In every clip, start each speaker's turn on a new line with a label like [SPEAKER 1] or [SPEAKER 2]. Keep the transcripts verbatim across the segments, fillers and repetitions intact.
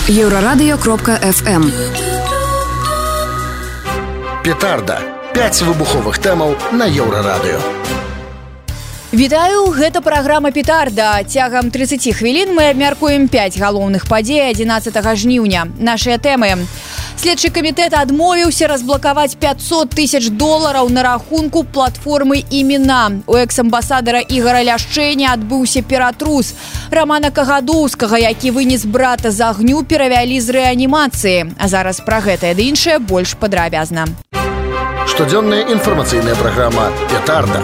[SPEAKER 1] Еўрарадыё кропка эф эм.
[SPEAKER 2] Петарда. пяць выбуховых тэмаў на Еўрарадыё.
[SPEAKER 3] Вітаю, гэта праграма «Петарда». Цягам трыццаць хвілін мы абмяркуем пяць галоўных падзей адзінаццатага жніўня. Нашыя тэмы. Следчы камітэт адмовіўся разблакаваць пятьсот тысяч долараў на рахунку платформы «Імена». У экс-амбасадара Ігора Ляшчэня адбыўся ператрус. Рамана Кагадоўскага, які вынес брата з агню, перавялі з рэанімацыі. А зараз пра гэтае ды іншае больш падрабязна.
[SPEAKER 2] Штодзённая інфармацыйная праграма «Петарда».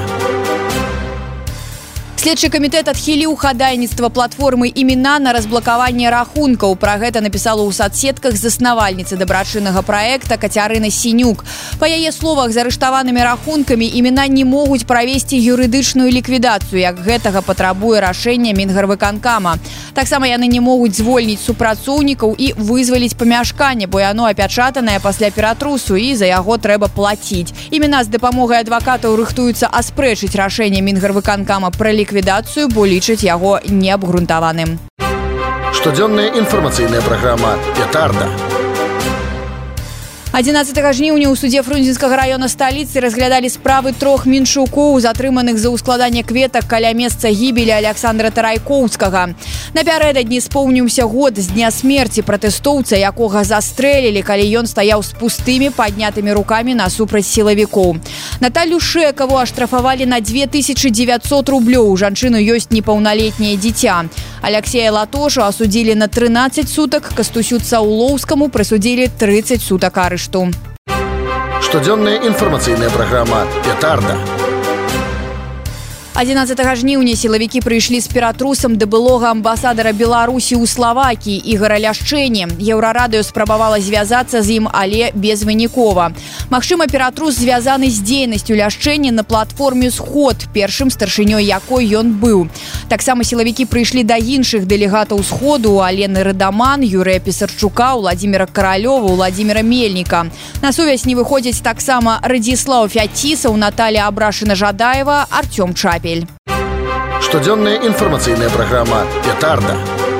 [SPEAKER 3] Следчы камітэт адхіліў хадайніцтва платформы «Імена» на разблакаванне рахункаў. Пра гэта напісала ў садсетках заснавальніцы дабрачыннага праекта Кацярына Сінюк. Па яе словах, з арыштаванымі рахункамі «Імена» не могуць правесці юрыдычную ліквідацыю, як гэтага патрабуе рашэнне Мінгарвыканкама. Таксама яны не могуць звольніць супрацоўнікаў і вызваліць памяшканне, бо яно апячатанае пасля ператрусу і за яго трэба плаціць. «Імена» з дапамогай адвакатаў рыхтуюцца аспрэчыць рашэнне Мінгарвыканкама пра ліквідацыю ліквідацыю, бо лічаць яго неабгрунтаваным.
[SPEAKER 2] Штодзённая інфармацыйная праграма «Петарда».
[SPEAKER 3] адзінаццатага жніўня ў судзе Фрунзенскага раёна сталіцы разглядалі справы трох меншукоў, затрыманых за ўскладанне кветак каля месца гібелі Аляксандра Тарайкоўскага. Напярэдадні споўніўся год з дня смерці пратэстоўца, якога застрэлілі, калі ён стаяў з пустымі паднятымі рукамі насупраць сілавікоў. Наталью Шэкаву аштрафавалі на дзве тысячы дзевяцьсот рублёў. У жанчыны ёсць непаўналетняе дзіця. Аляксея Латошу асудзілі на трынаццаць сутак, Кастусю Цаулоўскаму прысудзілі трыццаць сутак арышту.
[SPEAKER 2] Штодзённая інфармацыйная праграма «Петарда».
[SPEAKER 3] адзінаццатага жніўня сілавікі прыйшлі з ператрусам да былога амбасадара Беларусі ў Славакіі Ігора Ляшчэні. Еўрарадыё спрабавала звязацца з ім, але безвынікова. Магчыма, ператрус звязаны з дзейнасцю Ляшчэні на платформе «Сход», першым старшынёй якой ён быў. Таксама сілавікі прыйшлі да іншых дэлегатаў «Сходу» Алены Радаман, Юрыя Пісарчука, Владзіміра Каралёва, Владзіміра Мельніка. На сувязь не выходзяць таксама Радзіслаў Фяцісаў, Наталія Абрашына-Жадаева, Артём Чапель.
[SPEAKER 2] Штодзённая інфармацыйная праграма «Петарда».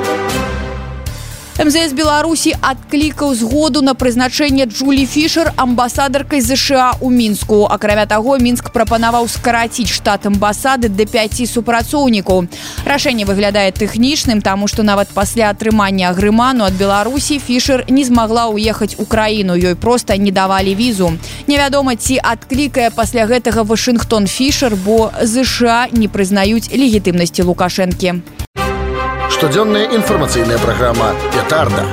[SPEAKER 3] эм зэ эс Беларусі адклікаў згоду на прызначэнне Джулі Фішер амбасадаркай ЗША ў Мінску. Акрамя таго, Мінск прапанаваў скараціць штат амбасады да пяці супрацоўнікаў. Рашэнне выглядае тэхнічным, таму што нават пасля атрымання агрыману ад Беларусі Фішер не змагла ўехаць у краіну, ёй проста не давалі візу. Невядома, ці адклікае пасля гэтага Вашынгтон Фішер, бо ЗША не прызнаюць легітымнасці Лукашэнкі.
[SPEAKER 2] Штодзённая інфармацыйная праграма «Петарда».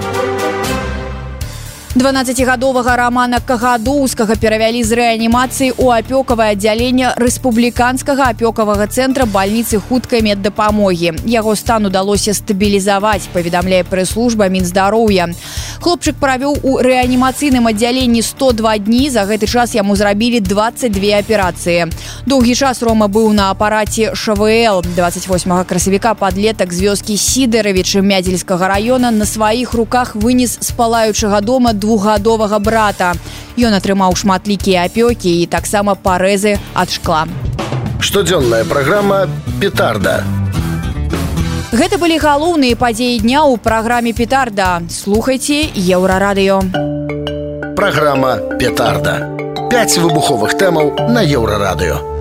[SPEAKER 3] дванаццацігадовага Рамана Кагадоўскага перавялі з рэанімацыі ў апёкавае аддзяленне рэспубліканскага апёкавага цэнтра бальніцы хуткай меддапамогі. Яго стан удалося стабілізаваць, паведамляе прэс-служба Мінздароўя. Хлопчык правёў у рэанімацыйным аддзяленні сто два дні, за гэты час яму зрабілі дваццаць две аперацыі. Доўгі час Рома быў на апараце ша вэ эл. дваццаць восьмага красавіка падлетак з вёскі Сідаравічы Мядзельскага раёна на сваіх руках вынес з палаючага дома двухгадовага брата. Ён атрымаў шматлікія апёкі і таксама парэзы ад шкла.
[SPEAKER 2] Штодзённая праграма «Петарда».
[SPEAKER 3] Гэта былі галоўныя падзеі дня ў праграме «Петарда». Слухайце Еўрарадыё.
[SPEAKER 2] Праграма «Петарда». пяць выбуховых тэмаў на Еўрарадыё.